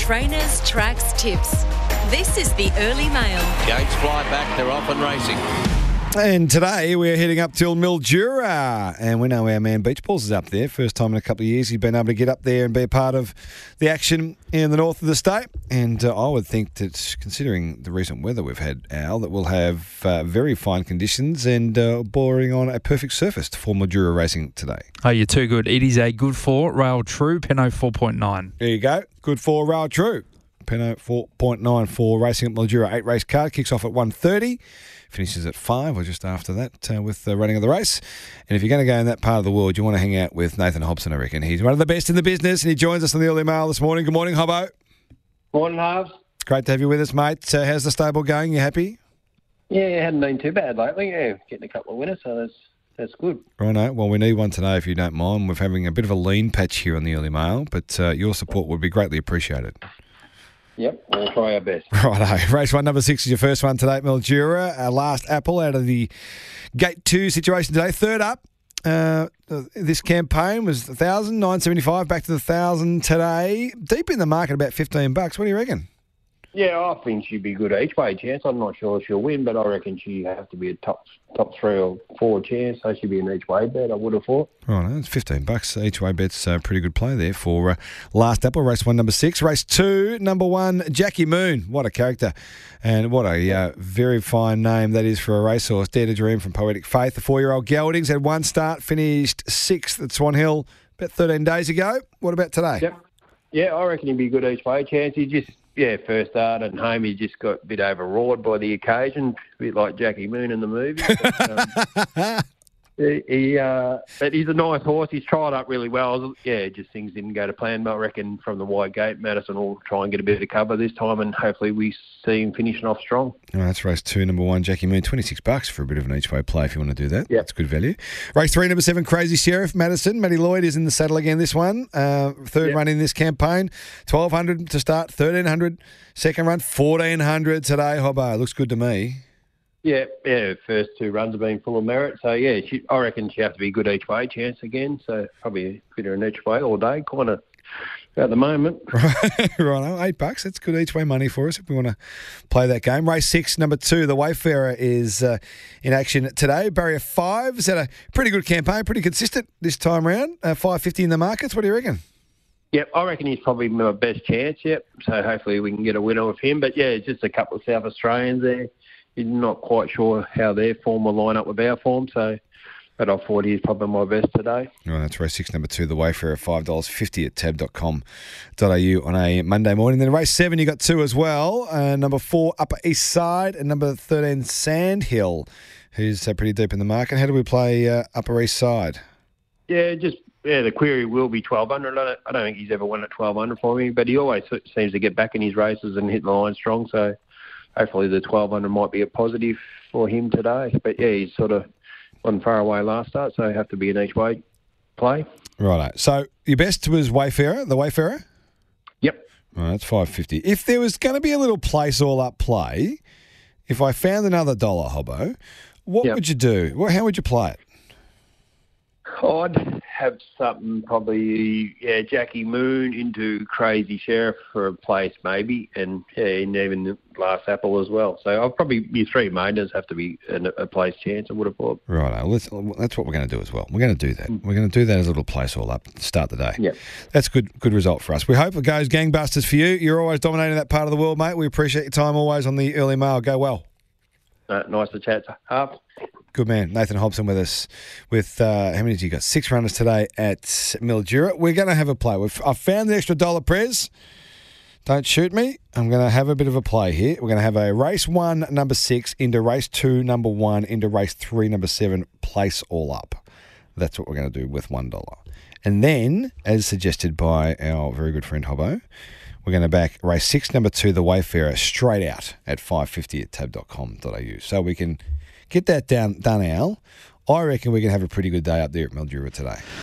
Trainers, tracks, tips. This is the Early Mail. Gates fly back, they're off and racing. And today we're heading up till Mildura, and we know our man Beach Balls is up there. First time in a couple of years he's been able to get up there and be a part of the action in the north of the state. And I would think that, considering the recent weather we've had, Al, that we'll have very fine conditions and bordering on a perfect surface for Mildura racing today. Oh, you're too good. It is a good 4, Rail True, Penno 4.9. There you go. Good for Rail True. Penno 4.9 for racing at Mildura 8 race card. Kicks off at 1:30. Finishes at 5 or just after that with the running of the race. And if you're going to go in that part of the world, you want to hang out with Nathan Hobson, I reckon. He's one of the best in the business, and he joins us on the Early Mail this morning. Good morning, Hobbo. Morning, Harves. Great to have you with us, mate. How's the stable going? You happy? Yeah, it hadn't been too bad lately. Yeah, getting a couple of winners, so that's good. Righto. Well, we need one today if you don't mind. We're having a bit of a lean patch here on the Early Mail, but your support would be greatly appreciated. Yep, we'll try our best. Righto. Race 1, number 6 is your first one today at Mildura. Last apple out of the Gate 2 situation today. Third up, this campaign was $1,975, back to the 1,000 today. Deep in the market, about $15. What do you reckon? Yeah, I think she'd be good each way chance. I'm not sure she'll win, but I reckon she have to be a top 3 or 4 chance, so she'd be an each way bet, I would have thought. Right, it's $15 each way bet's a pretty good play there for last apple. Race 1, number 6. Race 2, number 1, Jackie Moon. What a character, and what a very fine name that is for a racehorse. Dare to Dream from Poetic Faith. The 4-year-old Geldings had one start, finished 6th at Swan Hill about 13 days ago. What about today? Yep. Yeah, I reckon he'd be good each way chance. He just, first start at home, he just got a bit overawed by the occasion, a bit like Jackie Moon in the movie. But he's a nice horse. He's tried up really well. Just things didn't go to plan. But I reckon from the wide gate, Madison will try and get a bit of cover this time, and hopefully we see him finishing off strong. Oh, that's race 2, number 1, Jackie Moon. $26 for a bit of an each way play if you want to do that. Yep. That's good value. Race 3, number 7, Crazy Sheriff, Madison. Matty Lloyd is in the saddle again this one. Third run in this campaign. 1,200 to start, 1,300 second run, 1,400 today. Hobbo, looks good to me. Yeah, first 2 runs have been full of merit. So, I reckon she have to be good each way chance again. So, probably a bit of an each way all day, kind of at the moment. Right, $8. That's good each way money for us if we want to play that game. Race 6, number 2, the Wayfarer is in action today. Barrier 5 has had a pretty good campaign, pretty consistent this time round. $5.50 in the markets. What do you reckon? Yep, I reckon he's probably my best chance, yep. So hopefully we can get a winner with him. But, just a couple of South Australians there. You're not quite sure how their form will line up with our form, but I thought he's probably my best today. Well, that's race 6, number 2, the Wayfarer, $5.50 at tab.com.au on a Monday morning. Then race 7, you got 2 as well. Number 4, Upper East Side, and number 13, Sandhill, who's pretty deep in the market. How do we play Upper East Side? The query will be 1,200. I don't think he's ever won at 1,200 for me, but he always seems to get back in his races and hit the line strong, so hopefully the 1,200 might be a positive for him today. But, he's sort of wasn't far away last start, so have to be an each way play. Righto. So your best was Wayfarer, the Wayfarer? Yep. Right, that's $5.50. If there was going to be a little place all up play, if I found another dollar, Hobbo, what would you do? How would you play it? I'd have something probably, Jackie Moon into Crazy Sheriff for a place maybe, and even the last apple as well. So I'll probably, your 3 mainers have to be a place chance, I would have thought. Right, that's what we're going to do as well. We're going to do that. We're going to do that as a little place all up to start the day. Yeah. That's good result for us. We hope it goes gangbusters for you. You're always dominating that part of the world, mate. We appreciate your time always on the Early Mail. Go well. Nice to chat, Half. Good man. Nathan Hobson with us with, how many did you got? 6 runners today at Mildura. We're going to have a play. I've found the extra dollar, Prez. Don't shoot me. I'm going to have a bit of a play here. We're going to have a race 1, number 6, into race 2, number 1, into race 3, number 7, place all up. That's what we're going to do with $1. And then, as suggested by our very good friend Hobbo, we're going to back race 6, number 2, the Wayfarer, straight out at $5.50 at tab.com.au. So we can get that done, Al. I reckon we can have a pretty good day up there at Mildura today.